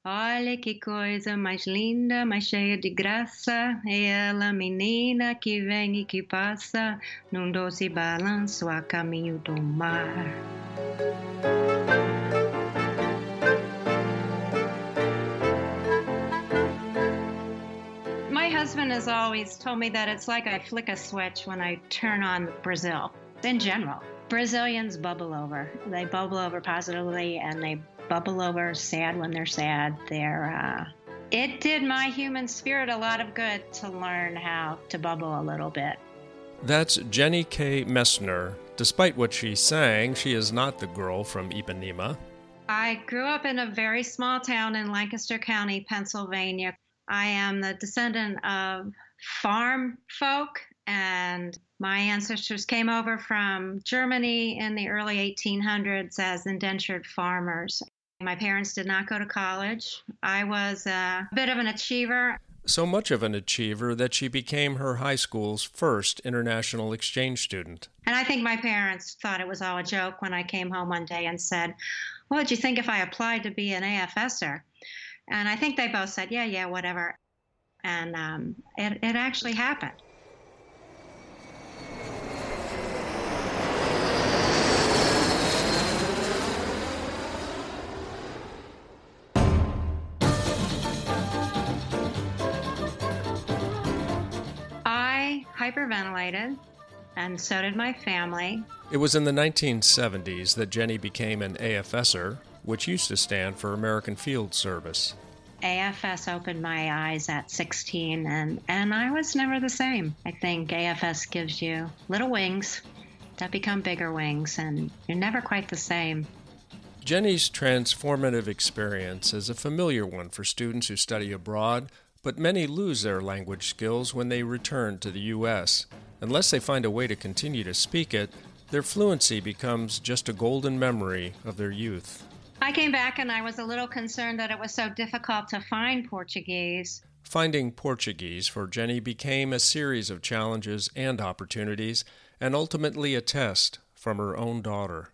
Olha que coisa mais linda, mais cheia de graça, é ela, menina que vem e que passa, num doce balanço a caminho do mar. My husband has always told me that it's like I flick a switch when I turn on Brazil, in general. Brazilians bubble over. They bubble over positively and they bubble over sad when they're sad. It did my human spirit a lot of good to learn how to bubble a little bit. That's Jenny K. Messner. Despite what she sang, she is not the girl from Ipanema. I grew up in a very small town in Lancaster County, Pennsylvania. I am the descendant of farm folk, and my ancestors came over from Germany in the early 1800s as indentured farmers. My parents did not go to college. I was a bit of an achiever. So much of an achiever that she became her high school's first international exchange student. And I think my parents thought it was all a joke when I came home one day and said, "What would you think if I applied to be an AFSer?" And I think they both said, yeah, whatever. And it actually happened. I hyperventilated, and so did my family. It was in the 1970s that Jenny became an AFSer, which used to stand for American Field Service. AFS opened my eyes at 16, and I was never the same. I think AFS gives you little wings that become bigger wings, and you're never quite the same. Jenny's transformative experience is a familiar one for students who study abroad, but many lose their language skills when they return to the U.S. Unless they find a way to continue to speak it, their fluency becomes just a golden memory of their youth. I came back and I was a little concerned that it was so difficult to find Portuguese. Finding Portuguese for Jenny became a series of challenges and opportunities, and ultimately a test from her own daughter.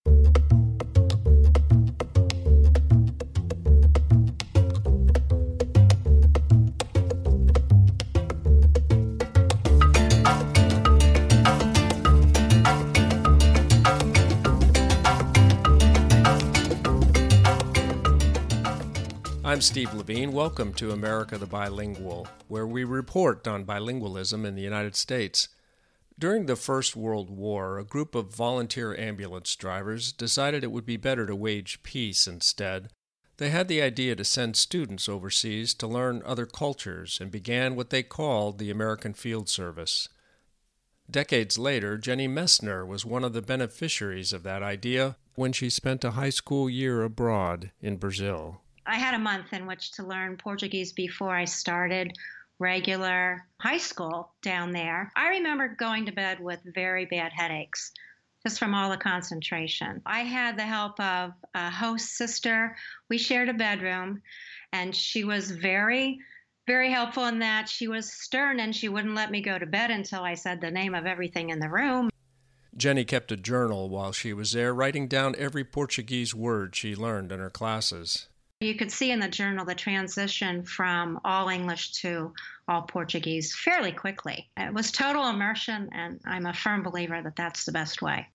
I'm Steve Levine. Welcome to America the Bilingual, where we report on bilingualism in the United States. During the First World War, a group of volunteer ambulance drivers decided it would be better to wage peace instead. They had the idea to send students overseas to learn other cultures and began what they called the American Field Service. Decades later, Jenny Messner was one of the beneficiaries of that idea when she spent a high school year abroad in Brazil. I had a month in which to learn Portuguese before I started regular high school down there. I remember going to bed with very bad headaches, just from all the concentration. I had the help of a host sister. We shared a bedroom, and she was very, very helpful in that she was stern and she wouldn't let me go to bed until I said the name of everything in the room. Jenny kept a journal while she was there, writing down every Portuguese word she learned in her classes. You could see in the journal the transition from all English to all Portuguese fairly quickly. It was total immersion, and I'm a firm believer that that's the best way.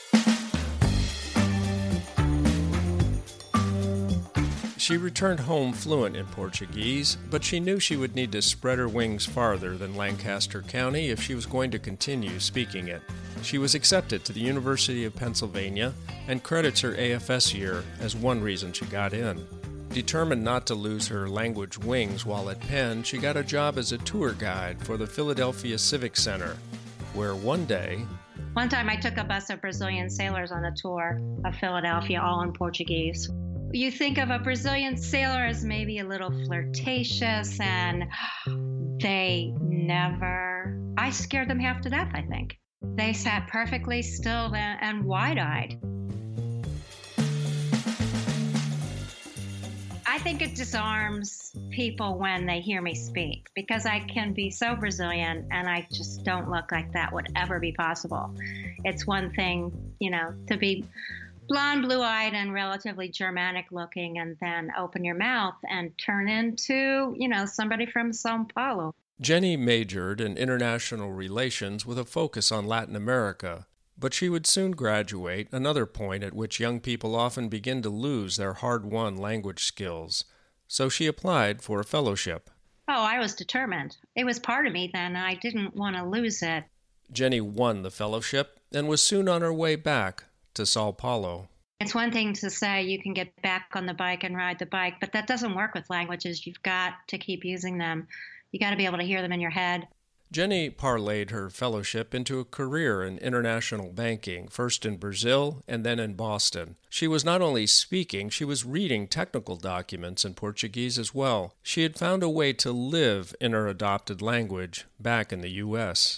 She returned home fluent in Portuguese, but she knew she would need to spread her wings farther than Lancaster County if she was going to continue speaking it. She was accepted to the University of Pennsylvania and credits her AFS year as one reason she got in. Determined not to lose her language wings while at Penn, she got a job as a tour guide for the Philadelphia Civic Center, where one time I took a bus of Brazilian sailors on a tour of Philadelphia, all in Portuguese. You think of a Brazilian sailor as maybe a little flirtatious, and I scared them half to death, I think. They sat perfectly still and wide-eyed. I think it disarms people when they hear me speak, because I can be so Brazilian and I just don't look like that would ever be possible. It's one thing, to be blonde, blue-eyed, and relatively Germanic looking, and then open your mouth and turn into, somebody from Sao Paulo. Jenny majored in international relations with a focus on Latin America, but she would soon graduate, another point at which young people often begin to lose their hard-won language skills. So she applied for a fellowship. Oh, I was determined. It was part of me then. I didn't want to lose it. Jenny won the fellowship and was soon on her way back to Sao Paulo. It's one thing to say you can get back on the bike and ride the bike, but that doesn't work with languages. You've got to keep using them. You got to be able to hear them in your head. Jenny parlayed her fellowship into a career in international banking, first in Brazil and then in Boston. She was not only speaking, she was reading technical documents in Portuguese as well. She had found a way to live in her adopted language back in the U.S.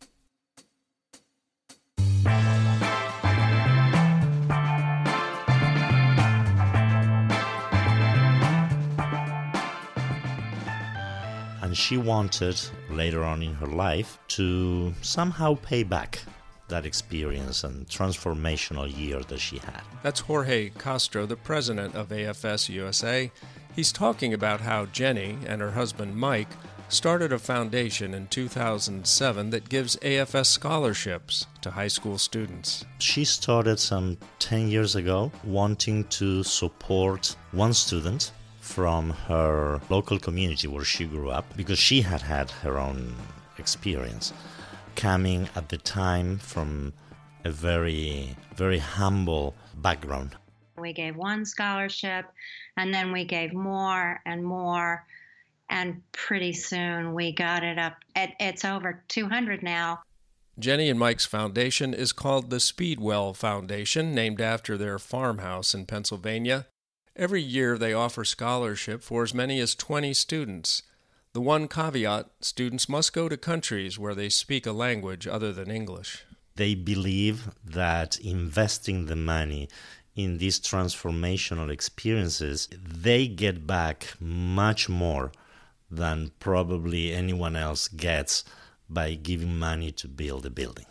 And she wanted, later on in her life, to somehow pay back that experience and transformational year that she had. That's Jorge Castro, the president of AFS USA. He's talking about how Jenny and her husband Mike started a foundation in 2007 that gives AFS scholarships to high school students. She started some 10 years ago wanting to support one student from her local community where she grew up, because she had had her own experience, coming at the time from a very, very humble background. We gave one scholarship, and then we gave more and more, and pretty soon we got it up. It's over 200 now. Jenny and Mike's foundation is called the Speedwell Foundation, named after their farmhouse in Pennsylvania. Every year they offer scholarship for as many as 20 students. The one caveat, students must go to countries where they speak a language other than English. They believe that investing the money in these transformational experiences, they get back much more than probably anyone else gets by giving money to build a building.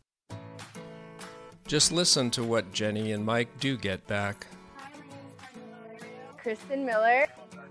Just listen to what Jenny and Mike do get back. Kristen Miller.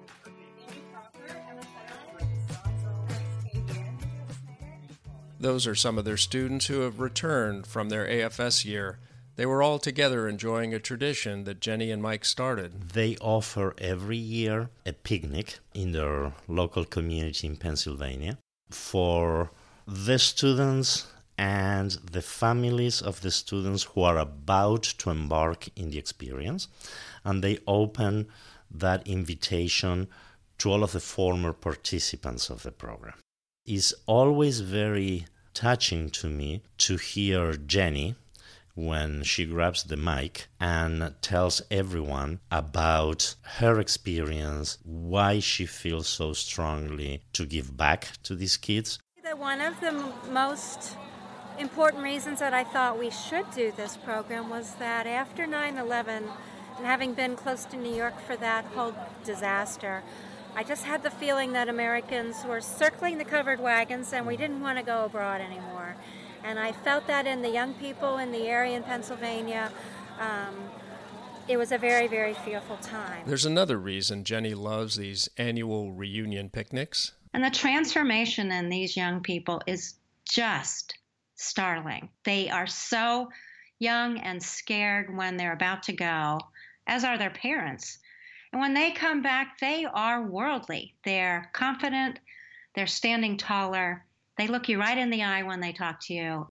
Those are some of their students who have returned from their AFS year. They were all together enjoying a tradition that Jenny and Mike started. They offer every year a picnic in their local community in Pennsylvania for the students and the families of the students who are about to embark in the experience. And they open that invitation to all of the former participants of the program. It's always very touching to me to hear Jenny, when she grabs the mic and tells everyone about her experience, why she feels so strongly to give back to these kids. One of the most important reasons that I thought we should do this program was that after 9/11, and having been close to New York for that whole disaster, I just had the feeling that Americans were circling the covered wagons and we didn't want to go abroad anymore. And I felt that in the young people in the area in Pennsylvania. It was a very, very fearful time. There's another reason Jenny loves these annual reunion picnics. And the transformation in these young people is just startling. They are so young and scared when they're about to go, as are their parents. And when they come back, they are worldly. They're confident. They're standing taller. They look you right in the eye when they talk to you.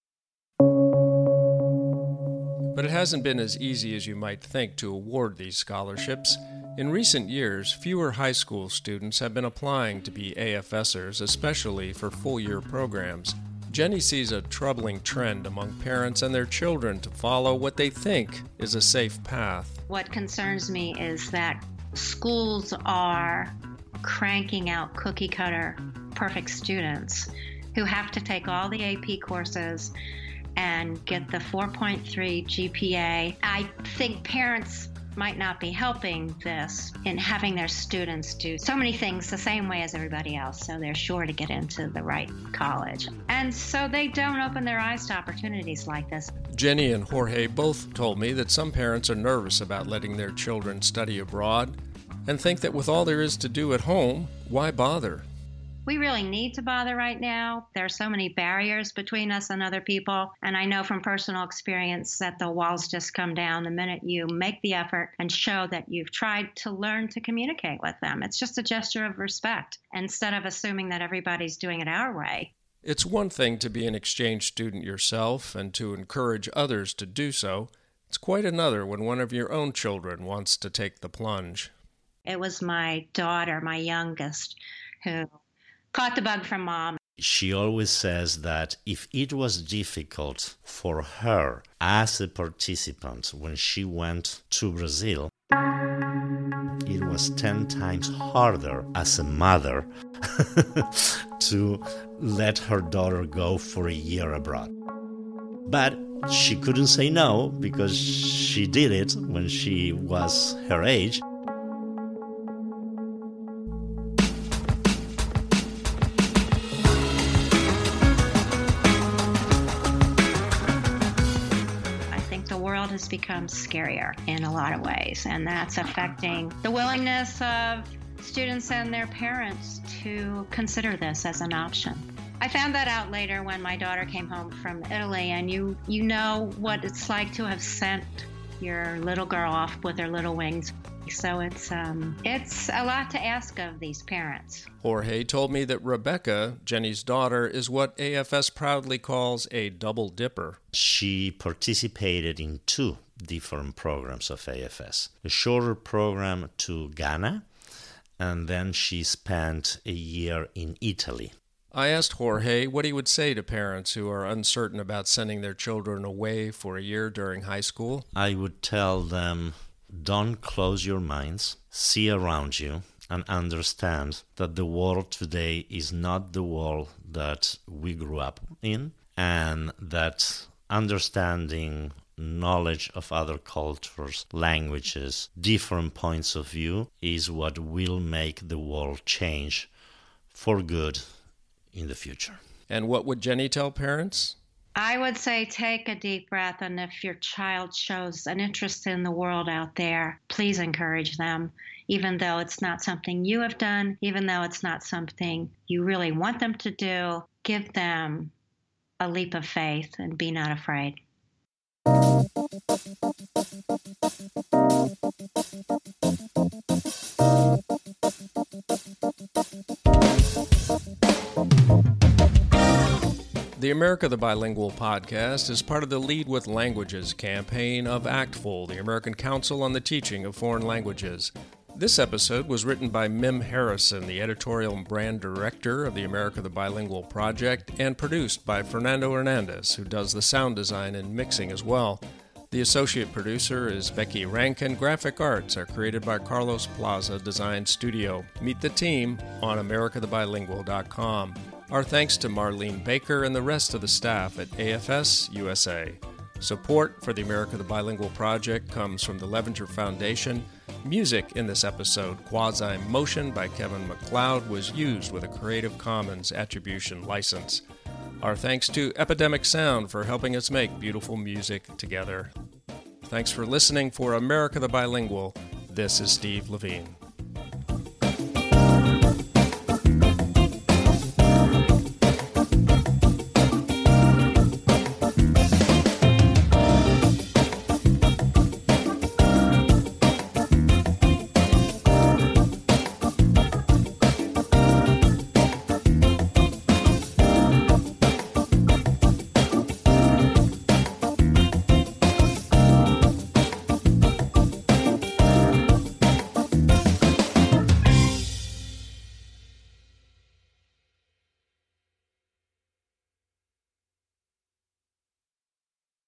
But it hasn't been as easy as you might think to award these scholarships. In recent years, fewer high school students have been applying to be AFSers, especially for full-year programs. Jenny sees a troubling trend among parents and their children to follow what they think is a safe path. What concerns me is that schools are cranking out cookie-cutter perfect students who have to take all the AP courses and get the 4.3 GPA. I think parents might not be helping this in having their students do so many things the same way as everybody else, so they're sure to get into the right college. And so they don't open their eyes to opportunities like this. Jenny and Jorge both told me that some parents are nervous about letting their children study abroad and think that with all there is to do at home, why bother? We really need to bother right now. There are so many barriers between us and other people. And I know from personal experience that the walls just come down the minute you make the effort and show that you've tried to learn to communicate with them. It's just a gesture of respect instead of assuming that everybody's doing it our way. It's one thing to be an exchange student yourself and to encourage others to do so. It's quite another when one of your own children wants to take the plunge. It was my daughter, my youngest, who caught the bug from Mom. She always says that if it was difficult for her as a participant when she went to Brazil, it was 10 times harder as a mother to let her daughter go for a year abroad. But she couldn't say no because she did it when she was her age. Has become scarier in a lot of ways, and that's affecting the willingness of students and their parents to consider this as an option. I found that out later when my daughter came home from Italy, and you know what it's like to have sent your little girl off with her little wings. So it's a lot to ask of these parents. Jorge told me that Rebecca, Jenny's daughter, is what AFS proudly calls a double dipper. She participated in 2 different programs of AFS. A shorter program to Ghana, and then she spent a year in Italy. I asked Jorge what he would say to parents who are uncertain about sending their children away for a year during high school. I would tell them, don't close your minds, see around you, and understand that the world today is not the world that we grew up in, and that understanding knowledge of other cultures, languages, different points of view is what will make the world change for good in the future. And what would Jenny tell parents? I would say take a deep breath, and if your child shows an interest in the world out there, please encourage them, even though it's not something you have done, even though it's not something you really want them to do. Give them a leap of faith and be not afraid. The America the Bilingual podcast is part of the Lead with Languages campaign of ACTFL, the American Council on the Teaching of Foreign Languages. This episode was written by Mim Harrison, the editorial and brand director of the America the Bilingual project, and produced by Fernando Hernandez, who does the sound design and mixing as well. The associate producer is Becky Rankin. Graphic arts are created by Carlos Plaza Design Studio. Meet the team on americathebilingual.com. Our thanks to Marlene Baker and the rest of the staff at AFS USA. Support for the America the Bilingual project comes from the Levenger Foundation. Music in this episode, Quasi Motion by Kevin MacLeod, was used with a Creative Commons Attribution license. Our thanks to Epidemic Sound for helping us make beautiful music together. Thanks for listening. For America the Bilingual, this is Steve Levine.